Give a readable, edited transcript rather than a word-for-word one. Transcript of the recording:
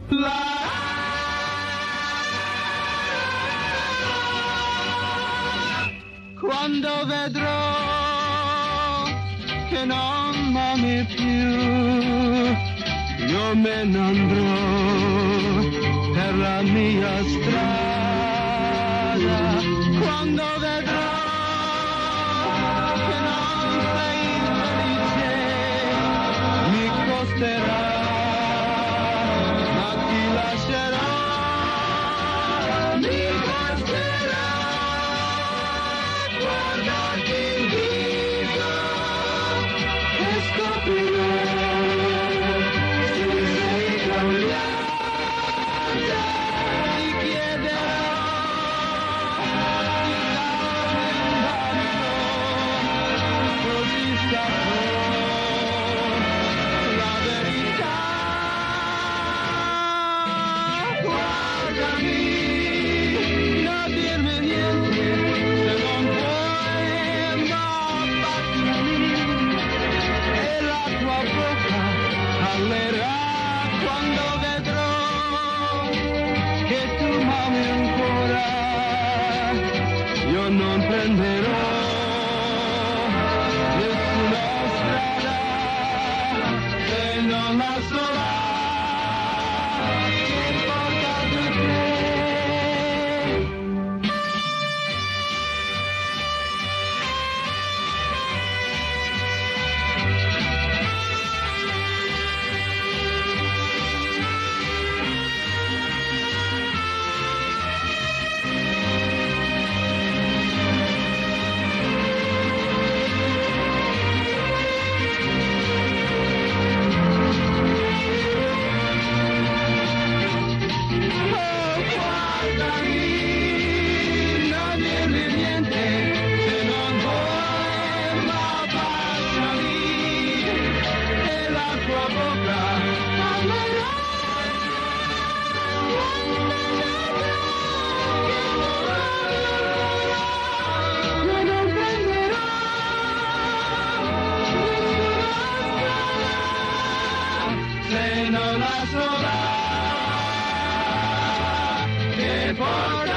Quando vedrò che non m'ami più, io me ne andrò per la mia strada. Quando vedrò che non sei felice, mi costerà, ma ti lascerò. Mi costerà guardarti in viso e scoprirò se sei cambiata. Ti chiederò di darmi un bacio, così saprò la verità. Guardami, non dirmi niente se non vuoi, ma baciami e la tua bocca parlerà. Quando vedrò che tu m'ami ancora, io non prenderò nessuna strada se non la sola che porta da te. Guardami, non dirmi niente se non vuoi, ma baciami e la tua bocca parlerà. Io non prenderò nessuna strada se non la sola che porta